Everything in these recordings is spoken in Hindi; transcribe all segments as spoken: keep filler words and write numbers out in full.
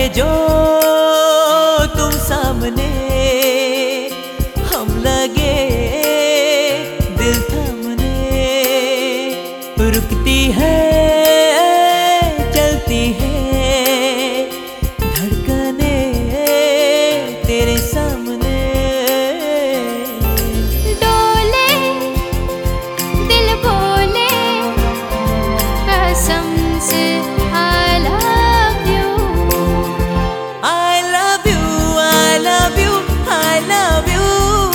जो तुम सामने, हम लगे दिल थामने। रुकती है चलती है धड़कने तेरे सामने। डोले दिल बोले कसम से I love you, I love you, I love you, I love you,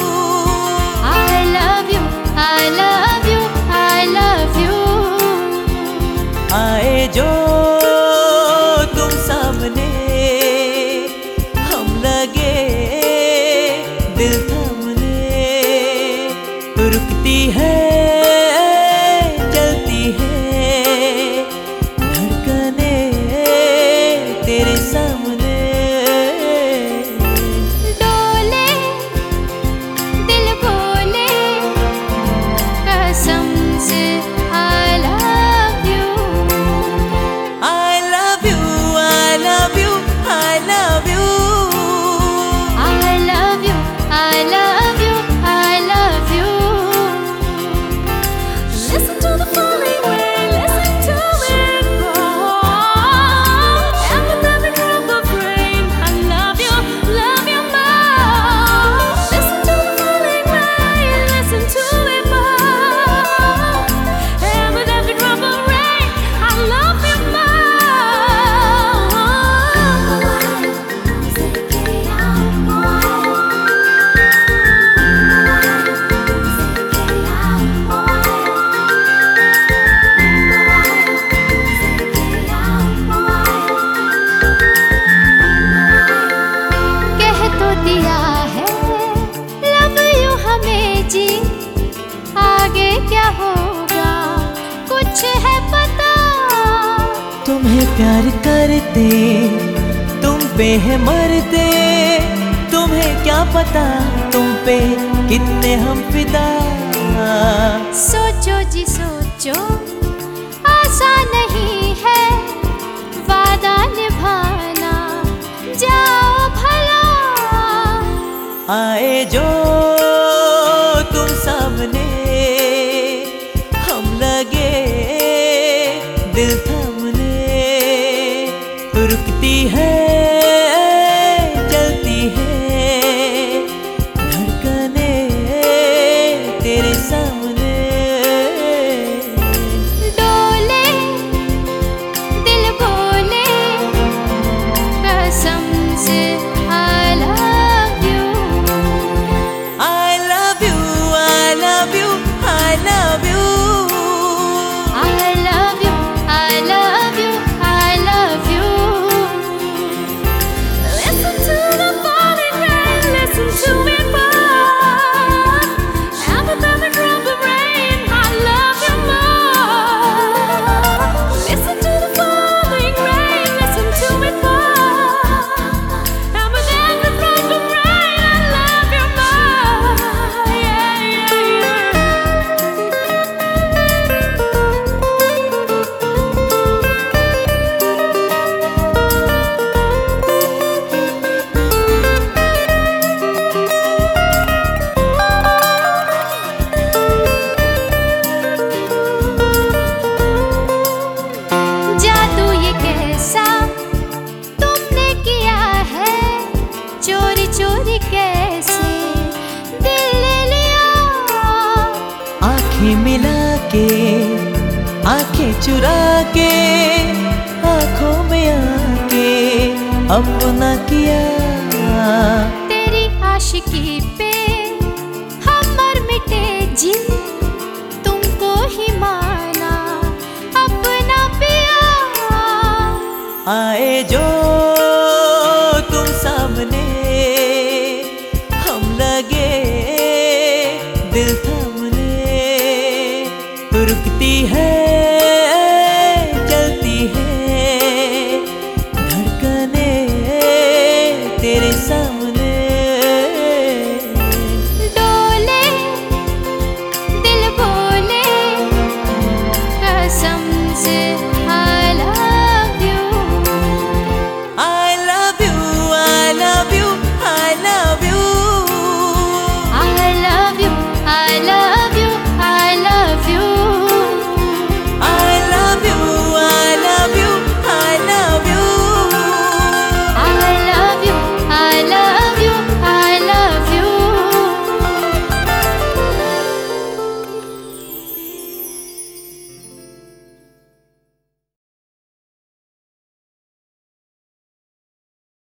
I love you, I love you, I love you। आए जो तुम सामने, हम लगे दिल थामने। रुकती है चलती है धड़कने तेरे सामने। डोले दिल बोले कसम से I love you, I love you, I love you, I love you, I love you, I love you, I love you। Listen to the falling rain, listen to it fall, and with every drop of rain I love you, love you more। Listen to the falling rain, listen to it fall, and with every drop of rain I love you more। कह तो दिया है लव यू हमें जी, आगे क्या होगा कुछ है पता। तुम्हें प्यार करते तुम पे है मरते। तुम्हें क्या पता तुम पे कितने हम फिदा। सोचो जी सोचो आसान नहीं है वादा निभाना, जाओ भला। आए जो तुम सामने, हम लगे दिल थामने। रुकती है चलती है धड़कने तेरे सामने। डोले दिल बोले कसम से I love you, I love you, I love you, I love you, I love you, I love you, I love you। Listen to the falling rain, listen to it fall, and with every drop of rain I love you more। Listen to the falling rain, listen to it fall, and with every drop of rain I love you more। Yeah, yeah, yeah। जादू ये कैसा तुमने किया है, चोरी चोरी कैसे दिल ले लिया। आंखें मिला के आंखें चुरा के आंखों में आके अपना किया। तेरी आशिकी पे हम मर मिटे जी, तुमको ही माना अपना पिया। आए जो